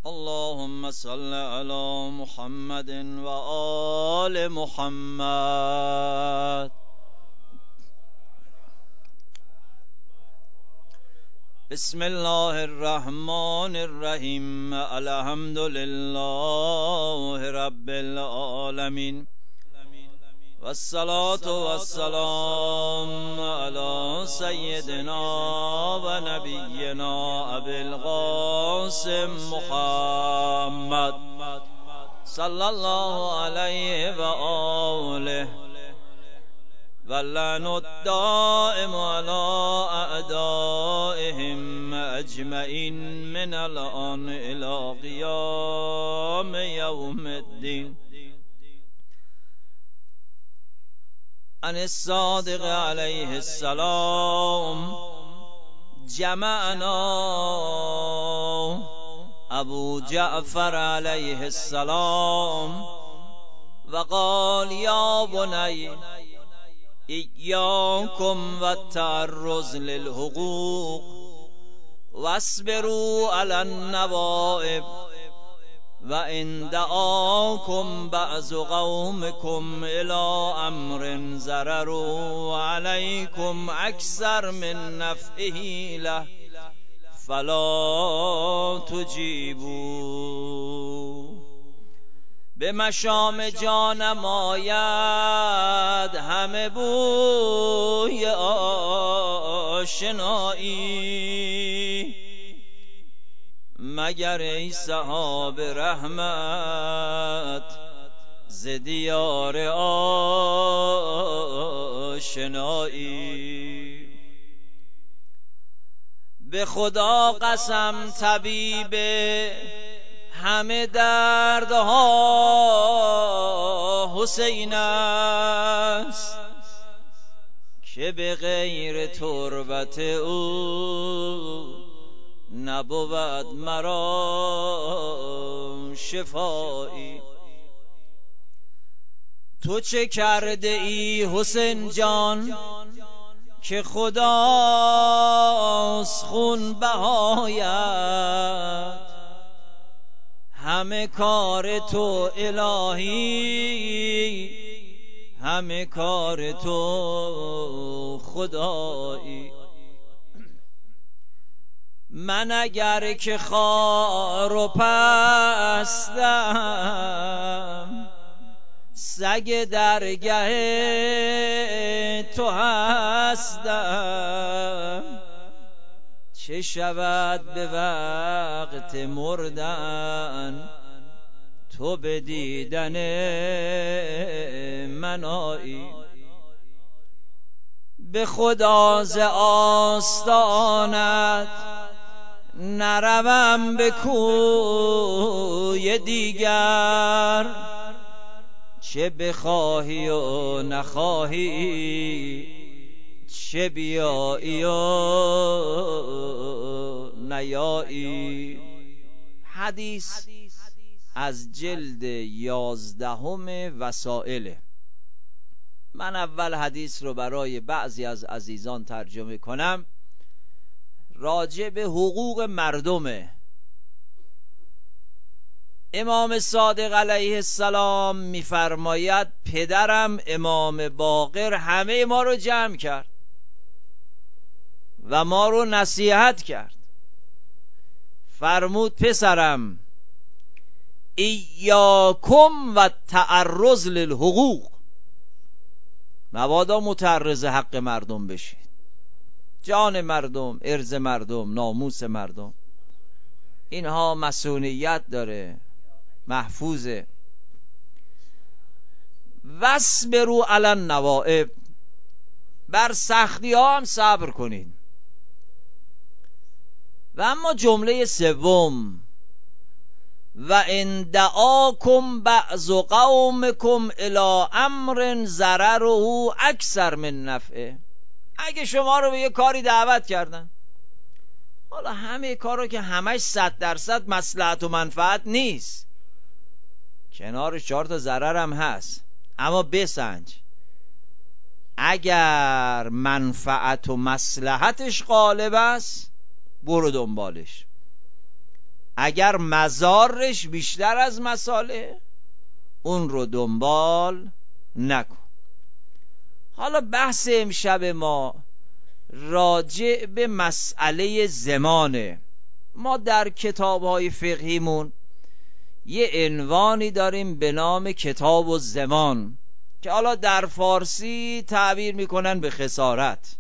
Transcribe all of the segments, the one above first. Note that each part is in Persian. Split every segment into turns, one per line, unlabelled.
اللهم صل على محمد و آل محمد. بسم الله الرحمن الرحیم. الحمد لله رب العالمین و الصلاة و السلام علی سیدنا و نبینا ابی القاسم محمد صلی الله علیه و آله و لعن الدائم علی اعدائهم اجمعین من الان الی قیام یوم الدین. عن الصادق علیه السلام جمعنا ابو جعفر علیه السلام و قال یا بنی ایاکم و التعرض للحقوق واصبروا علی النوائب و ان دعاکم بعض قومکم الی امر ضرروا علیکم اکثر من نفعه له فلا تجیبوا. به مشام جانم آید همه بوی آشنایی، مگر ای صحاب رحمت ز دیار آشنایی. به خدا قسم طبیب همه دردها حسین است که به غیر تربت او نبود مرا شفایی. تو چه کرده ای حسین جان که خداست خون بهایت، همه کار تو الهی همه کار تو خدایی. من اگر که خار و پستم سگ درگه تو هستم، چه شود به وقت مردن تو به دیدن من آیی. به خدا ز آستانت نروم به کوی دیگر، چه بخواهی و نخواهی چه بیایی و نیایی. حدیث از جلد 11 وسائل. من اول حدیث رو برای بعضی از عزیزان ترجمه کنم. راجع به حقوق مردمه. امام صادق علیه السلام میفرماید پدرم امام باقر همه ما رو جمع کرد و ما رو نصیحت کرد. فرمود پسرم ایاکم و تعرض للحقوق، مبادا متعرض حق مردم بشید. جان مردم، ارض مردم، ناموس مردم، اینها مسئولیت داره، محفوظه. واصبروا علی النوائب، بر سختی ها هم صبر کنید. و اما جمله سوم و ان دعاکم بعض قومکم الی امر ضرره اکثر من نفعه، اگه شما رو به یه کاری دعوت کردن، حالا همه کارو که همش 100% مصلحت و منفعت نیست، کنارش 4 تا ضرر هم هست، اما بسنج اگر منفعت و مصلحتش غالب است برو دنبالش. اگر مضارش بیشتر از مصالح، اون رو دنبال نکن. حالا بحث امشب ما راجع به مسئله زمانه. ما در کتاب‌های فقهیمون یه عنوانی داریم به نام کتاب الزمان که حالا در فارسی تعبیر میکنن به خسارت،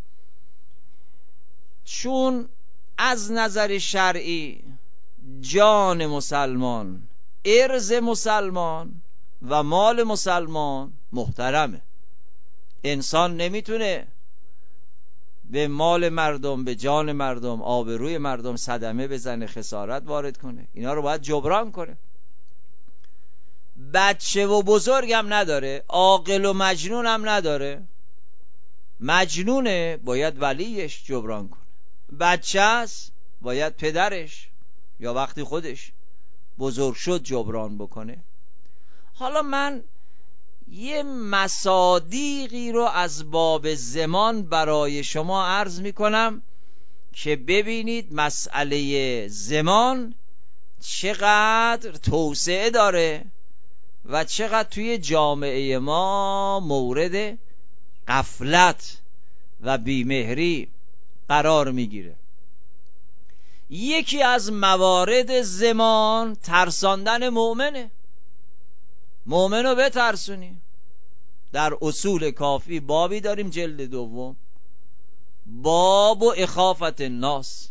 چون از نظر شرعی جان مسلمان، ارز مسلمان و مال مسلمان محترمه. انسان نمیتونه به مال مردم، به جان مردم، آبروی مردم صدمه بزنه، خسارت وارد کنه. اینا رو باید جبران کنه. بچه و بزرگ هم نداره، عاقل و مجنون هم نداره. مجنونه باید ولیش جبران کنه، بچه است باید پدرش یا وقتی خودش بزرگ شد جبران بکنه. حالا من یه مصادیقی رو از باب زمان برای شما عرض میکنم که ببینید مسئله زمان چقدر توسعه داره و چقدر توی جامعه ما مورد غفلت و بیمهری قرار میگیره. یکی از موارد زمان ترساندن مؤمنه. مؤمن رو بترسونی. در اصول کافی بابی داریم، جلد دوم، باب و اخافت الناس.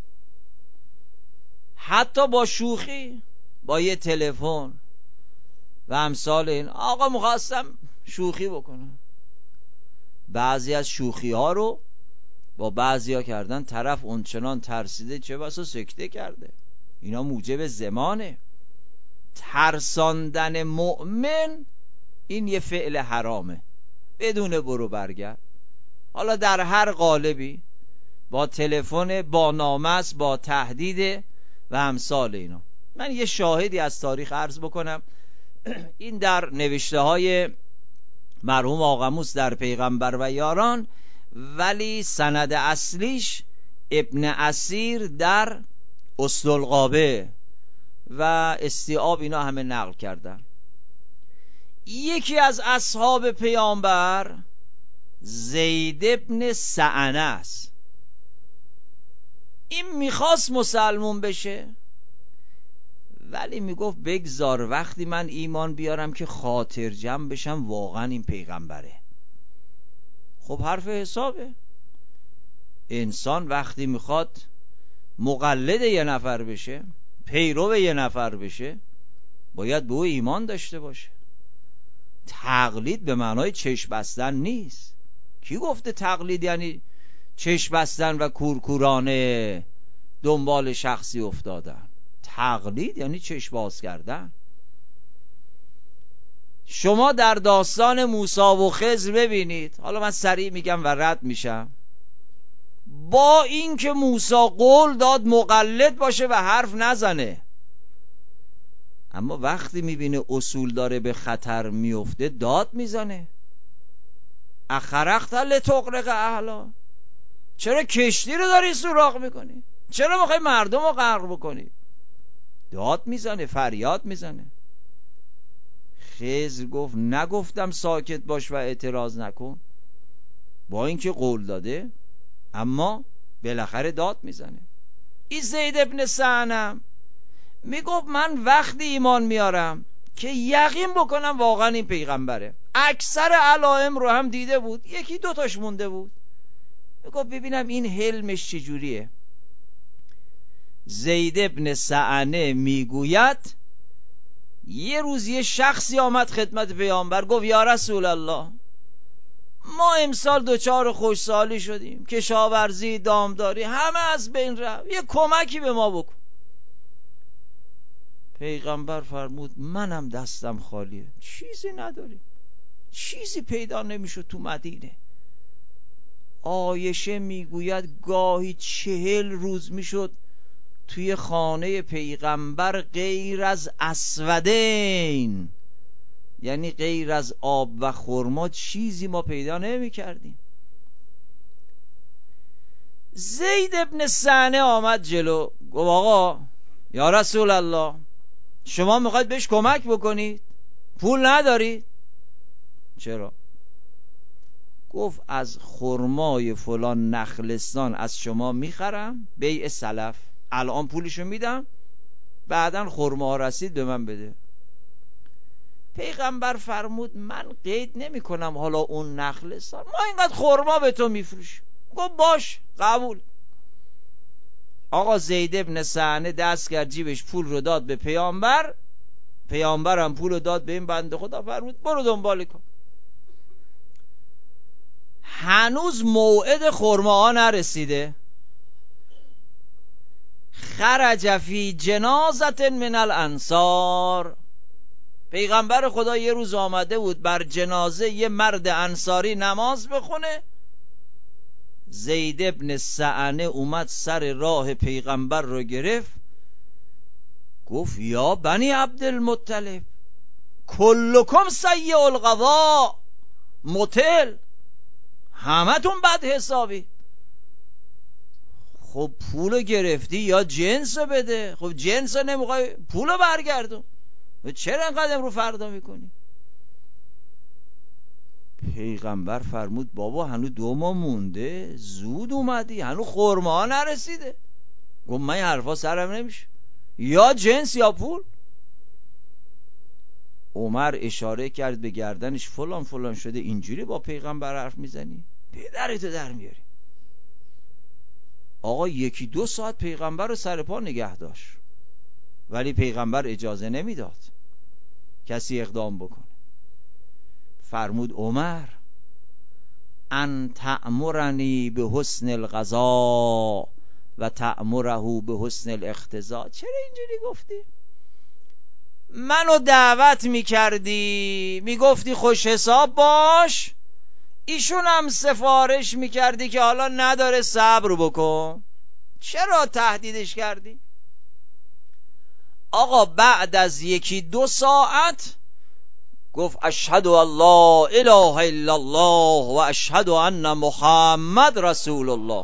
حتی با شوخی، با یه تلفن و امثال این، آقا میخواستم شوخی بکنم. بعضی از شوخی ها رو با بعضی ها کردن، طرف اونچنان ترسیده چه بسا سکته کرده. اینا موجب زمانه. ترساندن مؤمن این یه فعل حرامه بدون برو برگرد، حالا در هر قالبی، با تلفن، با نامست، با تهدید و امثال اینا. من یه شاهدی از تاریخ عرض بکنم. این در نوشته های مرحوم آقاموس در پیغمبر و یاران، ولی سند اصلیش ابن اسیر در اسدالغابه و استیعاب اینا همه نقل کردن. یکی از اصحاب پیامبر زید ابن سعنه است. این میخواست مسلمون بشه، ولی میگفت بگذار وقتی من ایمان بیارم که خاطر جمع بشم واقعا این پیغمبره. خب حرف حسابه. انسان وقتی میخواد مقلد یه نفر بشه، پیرو یه نفر بشه، باید به او ایمان داشته باشه. تقلید به معنای چشم بستن نیست. کی گفته تقلید یعنی چشم بستن و کورکورانه دنبال شخصی افتادن؟ تقلید یعنی چشم باز کردن. شما در داستان موسی و خضر ببینید، حالا من سریع میگم و رد میشم. با اینکه موسی قول داد مقلد باشه و حرف نزنه، اما وقتی میبینه اصول داره به خطر میفته داد میزنه. اخرقت لتغرق اهلا، چرا کشتی رو داری سوراخ میکنی؟ چرا میخوای مردم رو غرق بکنی؟ داد میزنه، فریاد میزنه. خضر گفت نگفتم ساکت باش و اعتراض نکن؟ با اینکه قول داده اما بالاخره داد میزنه. این زید ابن سعنم میگفت من وقتی ایمان میارم که یقین بکنم واقعا این پیغمبره. اکثر علائم رو هم دیده بود، یکی دوتاش مونده بود. میگفت ببینم این حلمش چجوریه. زید ابن سعنه میگوید یه روز یه شخصی آمد خدمت پیامبر، گفت یا رسول الله، ما امسال دوچار خوشسالی شدیم، کشاورزی، دامداری همه از بین رفت، یه کمکی به ما بکن. پیغمبر فرمود منم دستم خالیه، چیزی نداریم، چیزی پیدا نمیشد تو مدینه. عایشه میگوید گاهی 40 روز میشد توی خانه پیغمبر غیر از اسودین، یعنی غیر از آب و خرما، چیزی ما پیدا نمی کردیم. زید ابن سعنه آمد جلو، گفت آقا یا رسول الله شما میخواید بهش کمک بکنید، پول ندارید؟ چرا؟ گفت از خرمای فلان نخلستان از شما میخرم بیع سلف، الان پولشو میدم، بعدن خرما رسید به من بده. پیغمبر فرمود من قید نمی کنم حالا اون نخلستان، ما اینقدر خرما به تو میفروشیم. گفت باش قبول. آقا زید ابن سعنه دست کرد جیبش، پول رو داد به پیامبر، پیامبرم پول رو داد به این بنده خدا، فرمود برو دنبال کن. هنوز موعد خرما ها نرسیده، خرج فی جنازت من الانصار، پیغمبر خدا یه روز آمده بود بر جنازه یه مرد انصاری نماز بخونه، زید ابن سعنه اومد سر راه پیغمبر رو گرفت، گفت یا بنی عبدالمطلب کلکم سیء القضاء متل، همتون بد حسابی. خب پولو گرفتی یا جنسو بده، خب جنسو نمیخوای پولو برگردون، چرا انقدر امرو فردا میکنی؟ پیغمبر فرمود بابا هنو 2 ماه مونده، زود اومدی، هنو خرما ها نرسیده. گفت من این حرفا سرم نمیشه، یا جنس یا پول. عمر اشاره کرد به گردنش، فلان فلان شده، اینجوری با پیغمبر حرف میزنی؟ پدرتو در میاری. آقا 1-2 ساعت پیغمبر رو سر پا نگه داشت، ولی پیغمبر اجازه نمیداد کسی اقدام بکنه. فرمود عمر ان تأمرنی به حسن القضاء و تأمره به حسن الاقتضاء. چرا اینجوری گفتی؟ منو دعوت میکردی میگفتی خوش حساب باش، ایشون هم سفارش میکردی که حالا نداره صبر بکن، چرا تهدیدش کردی؟ آقا بعد از 1-2 ساعت گفت اشهد ان لا اله الا الله و اشهد ان محمد رسول الله.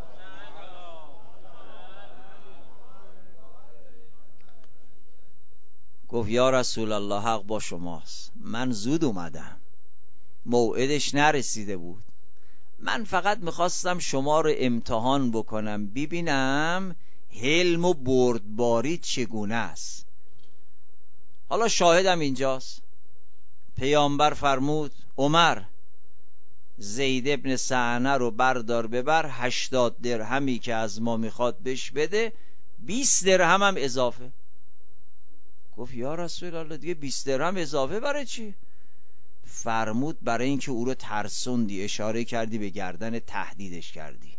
گفت یا رسول الله حق با شماست، من زود اومدم، موعدش نرسیده بود، من فقط میخواستم شما رو امتحان بکنم ببینم حلم و بردباری چگونه است. حالا شاهدم اینجاست. پیامبر فرمود عمر زید ابن سعنه رو بردار ببر، 80 درهمی که از ما میخواد بهش بده، 20 درهم هم اضافه. گفت یا رسول الله دیگه 20 درهم اضافه برای چی؟ فرمود برای اینکه او رو ترسوندی، اشاره کردی به گردن، تهدیدش کردی.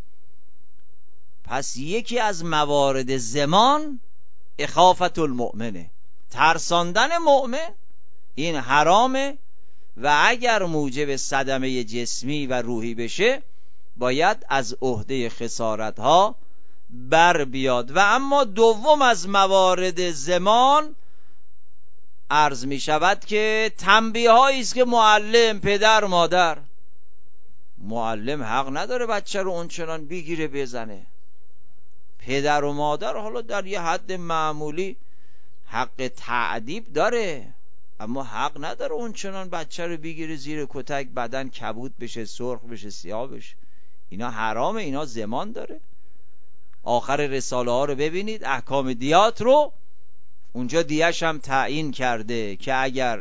پس یکی از موارد زمان اخافت المؤمنه، ترساندن مؤمن، این حرامه و اگر موجب صدمه جسمی و روحی بشه باید از عهده خسارت ها بر بیاد. و اما دوم از موارد زمان عرض می شود که تنبیه هایی است که معلم، پدر، مادر، معلم حق نداره بچه رو اونچنان بگیره بزنه، پدر و مادر حالا در یه حد معمولی حق تعدیب داره، اما حق نداره اونچنان بچه رو بگیره زیر کتک، بدن کبود بشه، سرخ بشه، سیاه بشه. اینا حرامه، اینا زمان داره. آخر رساله ها رو ببینید، احکام دیات رو، اونجا دیهش هم تعیین کرده که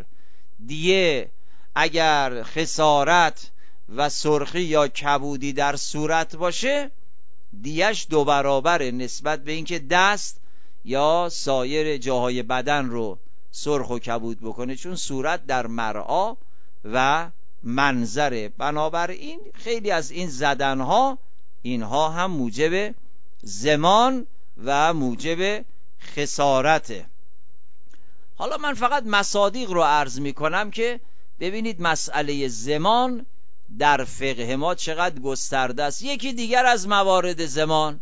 اگر خسارت و سرخی یا کبودی در صورت باشه، دیهش 2 برابره نسبت به اینکه دست یا سایر جاهای بدن رو سرخ و کبود بکنه، چون صورت در مرعا و منظره. بنابراین خیلی از این زدنها، اینها هم موجب زمان و موجب خسارته. حالا من فقط مصادیق رو عرض می کنم که ببینید مسئله زمان در فقه ما چقدر گسترده است. یکی دیگر از موارد زمان،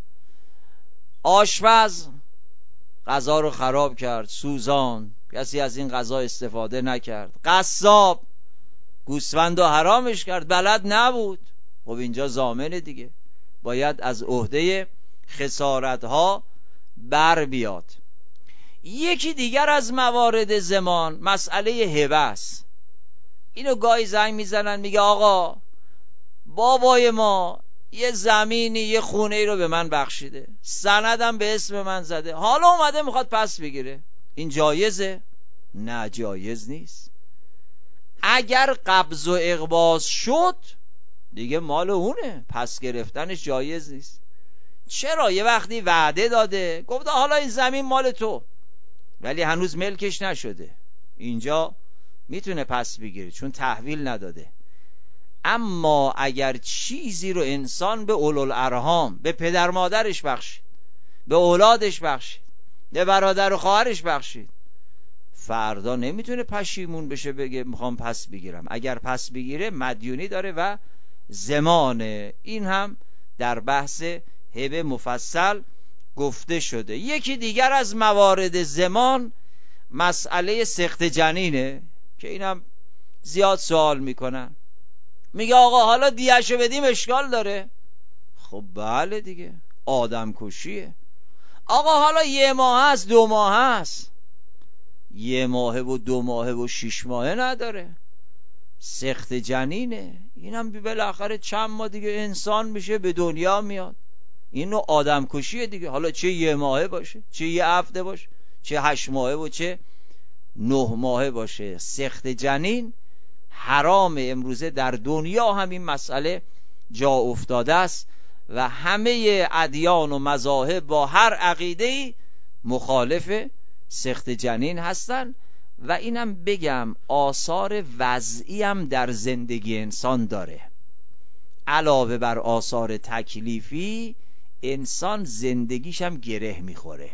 آشپز غذا رو خراب کرد، سوزان، کسی از این غذا استفاده نکرد. قصاب گوسفند رو حرامش کرد، بلد نبود، خب اینجا ضامنه دیگه، باید از عهده خسارت ها بر بیاد. یکی دیگر از موارد زمان مسئله هبه است. اینو گاهی زنگ میزنن میگه آقا بابای ما یه زمینی یه خونه ای رو به من بخشیده، سندم به اسم من زده، حالا اومده میخواد پس بگیره. این جایزه؟ نه جایز نیست. اگر قبض و اقباض شد دیگه مال اونه، پس گرفتنش جایز نیست. چرا؟ یه وقتی وعده داده گفته حالا این زمین مال تو، ولی هنوز ملکش نشده، اینجا میتونه پس بگیره چون تحویل نداده. اما اگر چیزی رو انسان به اولوالارحام، به پدر مادرش بخشید، به اولادش بخشید، به برادر و خواهرش بخشید، فردا نمیتونه پشیمون بشه بگه میخوام پس بگیرم. اگر پس بگیره مدیونی داره و زمانه. این هم در بحث هبه مفصل گفته شده. یکی دیگر از موارد زمان مسئله سقط جنینه که اینم زیاد سوال میکنن. میگه آقا حالا دیهشو بدیم اشکال داره؟ خب بله دیگه، آدم کشیه. آقا حالا 1 ماه هست 2 ماه هست، 1 ماه و 2 ماه و 6 ماه نداره، سقط جنینه. اینم بالاخره چند ماه دیگه انسان میشه، به دنیا میاد. اینو آدم کشیه دیگه. حالا چه 1 ماهه باشه، چه 1 هفته باشه، چه 8 ماهه و چه 9 ماهه باشه، سقط جنین حرام. امروزه در دنیا همین مسئله جا افتاده است و همه ادیان و مذاهب با هر عقیده‌ای مخالف سقط جنین هستن. و اینم بگم آثار وضعی هم در زندگی انسان داره. علاوه بر آثار تکلیفی، انسان زندگیش هم گره میخوره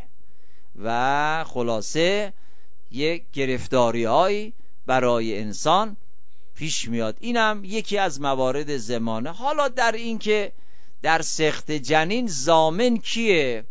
و خلاصه یک گرفتاری‌هایی برای انسان پیش میاد. اینم یکی از موارد زمانه. حالا در این که در سقط جنین ضامن کیه؟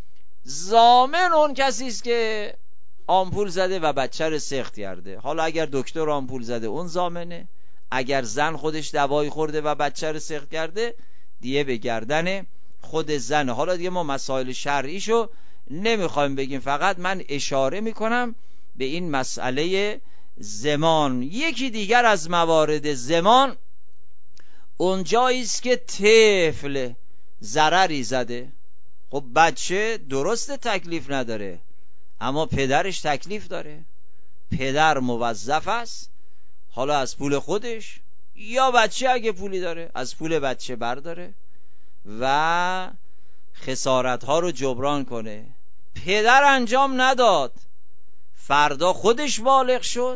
ضامن اون کسی است که آمپول زده و بچه رو سقط کرده. حالا اگر دکتر آمپول زده اون ضامنه، اگر زن خودش دوایی خورده و بچه رو سقط کرده دیگه به گردن خود زنه. حالا دیگه ما مسائل شرعیشو نمیخوایم بگیم، فقط من اشاره میکنم به این مسئله زمان. یکی دیگر از موارد زمان اونجایی است که طفل ضرری زده. خب بچه درست تکلیف نداره اما پدرش تکلیف داره. پدر موظف است حالا از پول خودش یا بچه اگه پولی داره از پول بچه برداره و خسارت ها رو جبران کنه. پدر انجام نداد، فردا خودش بالغ شد،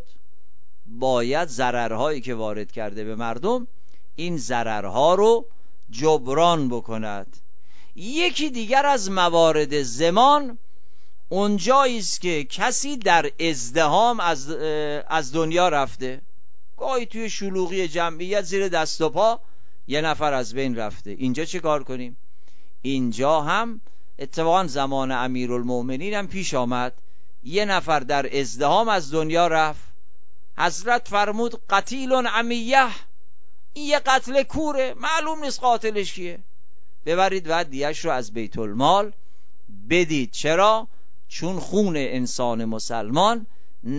باید ضررهایی که وارد کرده به مردم این ضررها رو جبران بکند. یکی دیگر از موارد زمان اونجایی است که کسی در ازدحام از دنیا رفته، گاهی توی شلوغی جمعیت زیر دست و پا 1 نفر از بین رفته. اینجا چه کار کنیم؟ اینجا هم اتفاقا زمان امیرالمومنین هم پیش آمد، 1 نفر در ازدحام از دنیا رفت. حضرت فرمود قتیل عمیه، این یه قتل کوره، معلوم نیست قاتلش کیه، ببرید و دیهش رو از بیت المال بدید. چرا؟ چون خون انسان مسلمان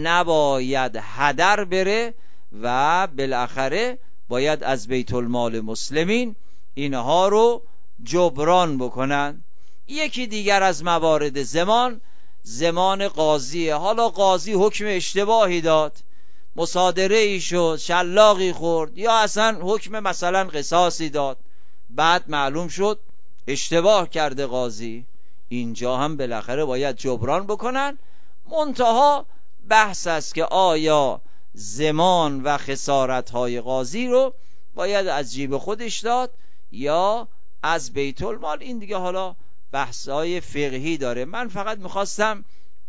نباید هدر بره و بالاخره باید از بیت المال مسلمین اینها رو جبران بکنن. یکی دیگر از موارد زمان، زمان قاضیه. حالا قاضی حکم اشتباهی داد، مصادره ای شد، شلاقی خورد، یا اصلا حکم مثلا قصاصی داد، بعد معلوم شد اشتباه کرده قاضی. اینجا هم بالاخره باید جبران بکنن. منتها بحث است که آیا زمان و خسارت‌های قاضی رو باید از جیب خودش داد یا از بیت المال. این دیگه حالا بحث‌های فقهی داره. من فقط میخواستم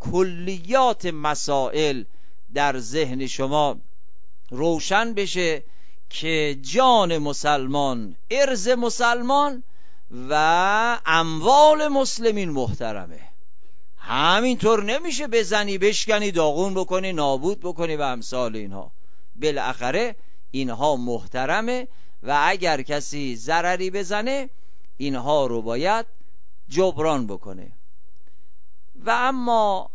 کلیات مسائل در ذهن شما روشن بشه که جان مسلمان، ارز مسلمان و اموال مسلمین محترمه. همینطور نمیشه بزنی بشکنی داغون بکنی نابود بکنی و امثال اینها. بالاخره اینها محترمه و اگر کسی ضرری بزنه اینها رو باید جبران بکنه. و اما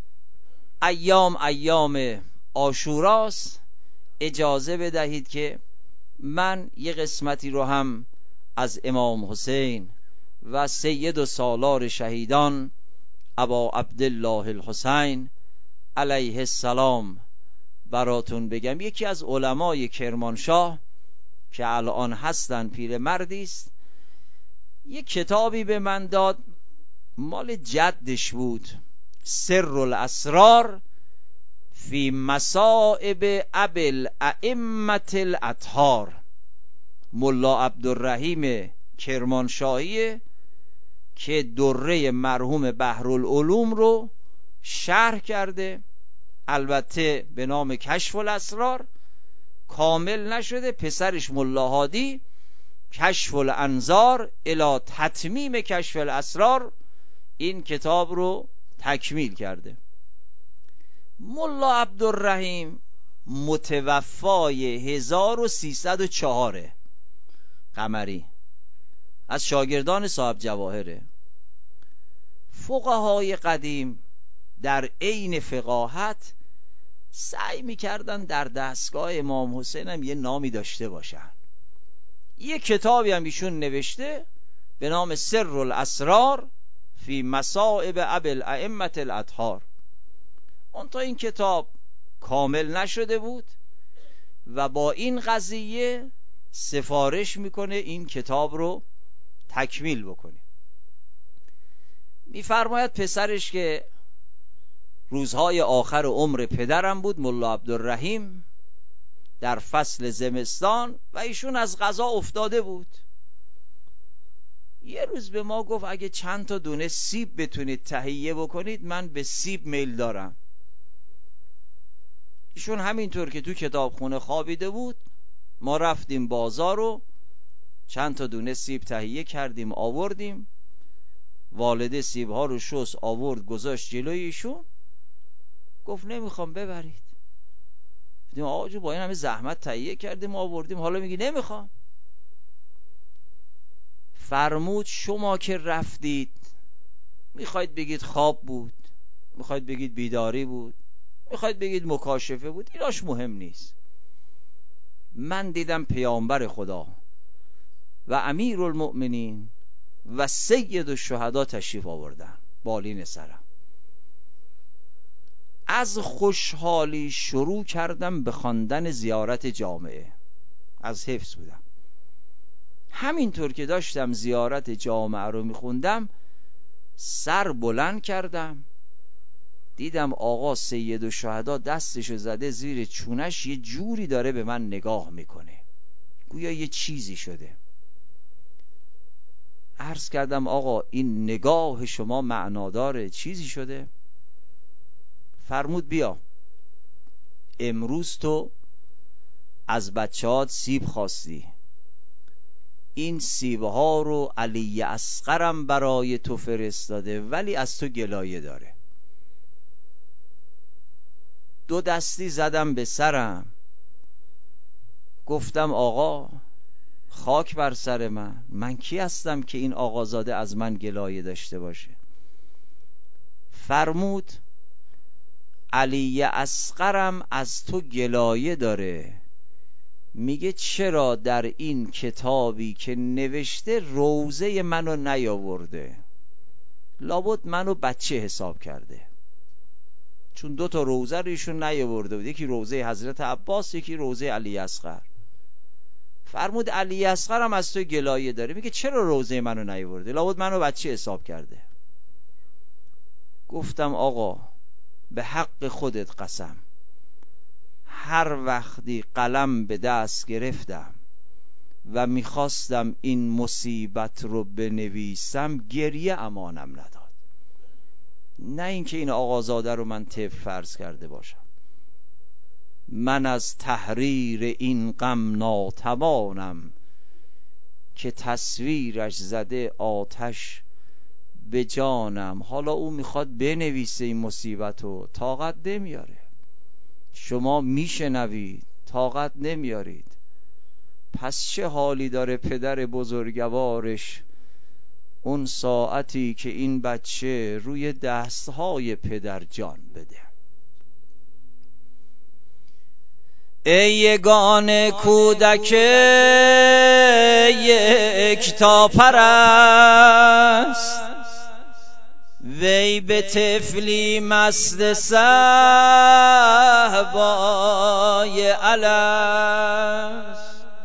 ایام عاشوراست، اجازه بدهید که من یه قسمتی رو هم از امام حسین و سید و سالار شهیدان ابا عبدالله الحسین علیه السلام براتون بگم. یکی از علمای کرمانشاه که الان هستن، پیرمردی است، یک کتابی به من داد، مال جدش بود، سر الاسرار فی مصائب ابی الائمة الاطهار. ملا عبدالرحیم کرمانشاهی که دره مرحوم بحرالعلوم رو شرح کرده، البته به نام کشف الاسرار، کامل نشده. پسرش ملا هادی کشف الانظار الی تتمیم کشف الاسرار این کتاب رو تکمیل کرده. ملا عبدالرحیم متوفای 1304 قمری، از شاگردان صاحب جواهره. فقهای قدیم در عین فقاهت سعی میکردن در دستگاه امام حسین هم یه نامی داشته باشن. یه کتابی هم ایشون نوشته به نام سر الاسرار فی مصائب ابی الائمة الاطهار. اون تا این کتاب کامل نشده بود و با این قضیه سفارش میکنه این کتاب رو تکمیل بکنه. میفرماید پسرش که روزهای آخر عمر پدرم بود، ملا عبدالرحیم، در فصل زمستان و ایشون از قضا افتاده بود. یه روز به ما گفت اگه چند تا دونه سیب بتونید تهیه بکنید من به سیب میل دارم. ایشون همینطور که تو کتابخونه خوابیده بود، ما رفتیم بازار رو چند تا دونه سیب تهیه کردیم آوردیم. والده سیب ها رو شست آورد گذاشت جلوی ایشون، گفت نمیخوام ببرید. گفتیم آقا جو با این همه زحمت تهیه کردیم آوردیم حالا میگی نمیخوام. فرمود شما که رفتید میخواید بگید خواب بود، میخواید بگید بیداری بود، میخواید بگید مکاشفه بود، ایناش مهم نیست. من دیدم پیامبر خدا و امیر المؤمنین و سید الشهدا تشریف آوردن بالین سرم. از خوشحالی شروع کردم به خواندن زیارت جامعه، از حفظ بودم. همینطور که داشتم زیارت جامعه رو میخوندم سر بلند کردم، دیدم آقا سید الشهدا دستشو زده زیر چونش، یه جوری داره به من نگاه میکنه، گویا یه چیزی شده. عرض کردم آقا این نگاه شما معناداره، چیزی شده؟ فرمود بیا امروز تو از بچه‌هات سیب خواستی، این سیبها رو علی اصغرم برای تو فرستاده ولی از تو گلایه داره. دو دستی زدم به سرم، گفتم آقا خاک بر سر من کی هستم که این آقازاده از من گلایه داشته باشه؟ فرمود علی اصغرم از تو گلایه داره، میگه چرا در این کتابی که نوشته روضه منو نیاورده؟ لابد منو بچه حساب کرده، چون دو تا روضه رو ایشون نیاورده بود، یکی روضه حضرت عباس یکی روضه علی اصغر. فرمود علی اصغر هم از تو گلایه داره، میگه چرا روضه منو نیاورده؟ لابد منو بچه حساب کرده. گفتم آقا به حق خودت قسم، هر وقتی قلم به دست گرفتم و میخواستم این مصیبت رو بنویسم گریه امانم نداد. نه اینکه این آقازاده رو من طفل فرض کرده باشم، من از تحریر این غم ناتوانم که تصویرش زده آتش به جانم. حالا او میخواد بنویسه این مصیبت رو، طاقت نمیاره. شما میشنوید طاقت نمیارید، پس چه حالی داره پدر بزرگوارش اون ساعتی که این بچه روی دستهای پدر جان بده. ای یگانه کودک یکتا پرست، وی به طفلی مست صهبای الست.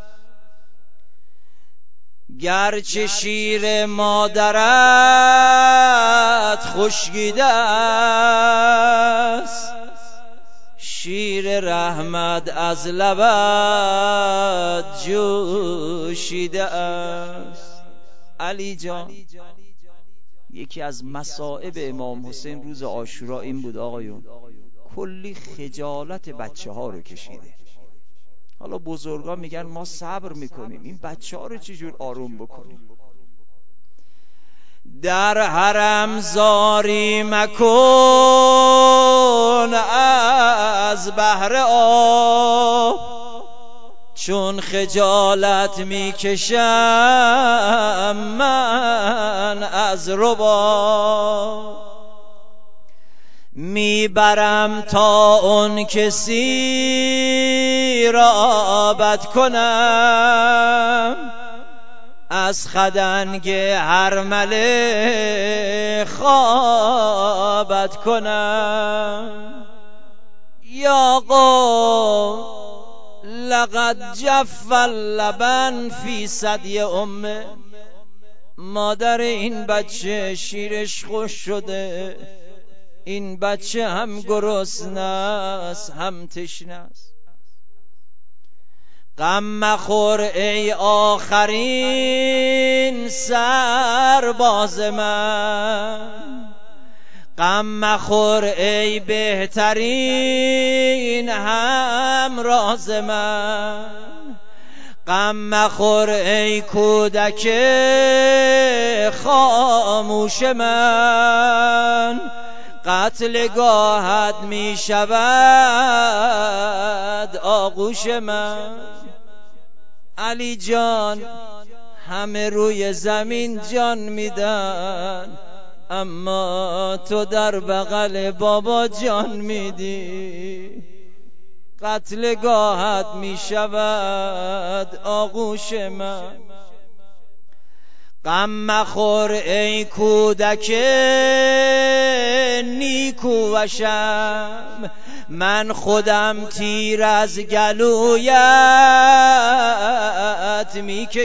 گرچه شیر مادرت خشکیده است، شیر رحمت از لبت جوشیده است. علی جان، یکی از مصائب امام حسین روز عاشورا این بود آقایون، کلی خجالت بچه ها رو کشیده. حالا بزرگا میگن ما صبر میکنیم، این بچه ها رو چجور آروم بکنیم؟ در حرم زاری مکن از بحر آب، چون خجالت میکشم من از رباب. میبرم تا اون کسی رابط کنم، از خدنگ هرمله خوابت کنم. یا قوم لقد جف اللبن فی ثدی امه، مادر این بچه شیرش خوش شده، این بچه هم گرسنه است هم تشنه است. غم مخور ای آخرین سرباز من، غم مخور ای بهترین همراز من، غم مخور ای کودک خاموش من، قتل گاهت می شود آغوش من. علی جان، همه روی زمین جان میدن، اما تو در بغل بابا جان میدی. قتل گاهت می شود آغوش من. غم مخور ای کودک نیکو وشم، من خودم تیر از گلویت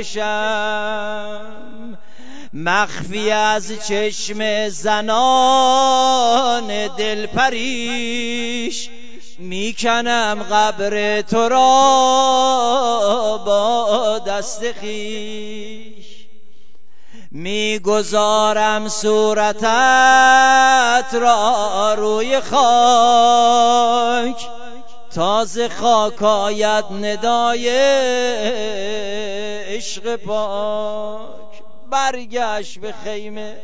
میکشم، مخفی از چشم زنان دلپریش، میکنم قبر تو را با دست خویش. میگذارم صورتت را روی خاک، تازه خاک آید ندای عشق پاک. برگشت به خیمه.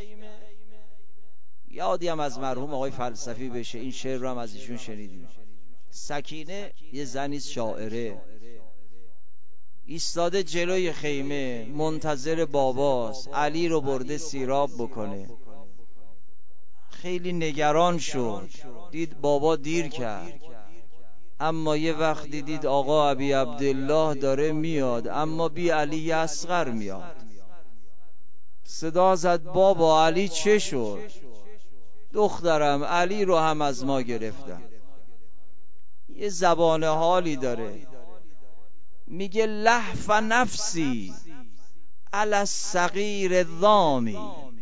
یادیم از مرحوم آقای فلسفی بشه، این شعر رو هم از ایشون شنیدیم. سکینه یه زنی شاعره، ایستاده جلوی خیمه منتظر باباست، علی رو برده سیراب بکنه. خیلی نگران شد، دید بابا دیر کرد، اما یه وقت دید آقا ابی عبدالله داره میاد، اما بی علی اصغر میاد. صدا زد بابا علی چه شد؟ دخترم علی رو هم از ما گرفتن. یه زبان حالی داره، میگه لهف نفسی علی الصغیر الظامی،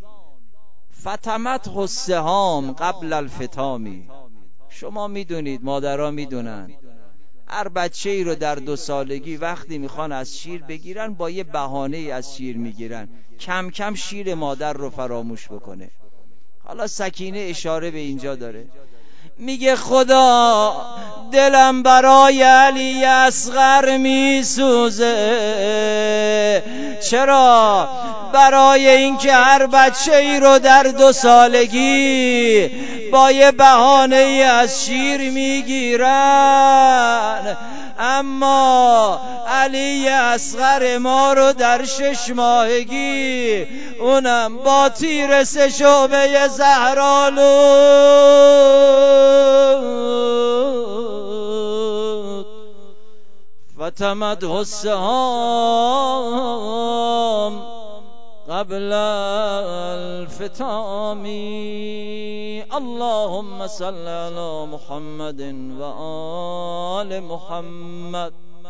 فتمته السهام قبل الفطامی. شما میدونید، مادرها میدونن، هر بچه ای رو در 2 سالگی وقتی میخوان از شیر بگیرن با یه بهانه ای از شیر میگیرن، کم کم شیر مادر رو فراموش بکنه. حالا سکینه اشاره به اینجا داره، میگه خدا دلم برای علی اصغر میسوزه. چرا؟ برای اینکه هر بچه ای رو در 2 سالگی با یه بهانه ای از شیر میگیرن، اما علی اصغر ما رو در 6 ماهگی اونم با تیر 3 شعبه زهرآلود فتمده السهام قبل الفتام. اللهم صل على محمد و آل محمد.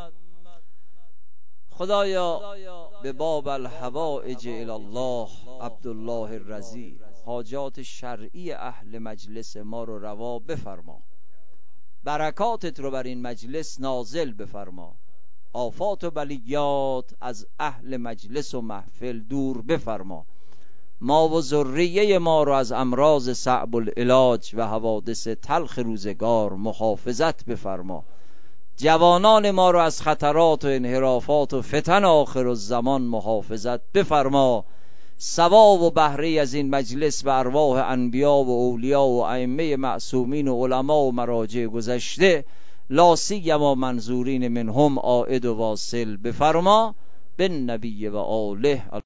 خدایا به باب الحوائج الی الله عبدالله الرضی حاجات شرعی اهل مجلس ما رو روا بفرما، برکاتت رو بر این مجلس نازل بفرما، آفات و بلیات از اهل مجلس و محفل دور بفرما، ما و ذریه ما رو از امراض صعب العلاج و حوادث تلخ روزگار محافظت بفرما، جوانان ما رو از خطرات و انحرافات و فتن آخر الزمان محافظت بفرما، ثواب و بهره از این مجلس به ارواح انبیا و اولیا و ائمه معصومین و علما و مراجع گذشته لا سیما منظورین منهم عائد و واصل بفرما بالنبی و آله.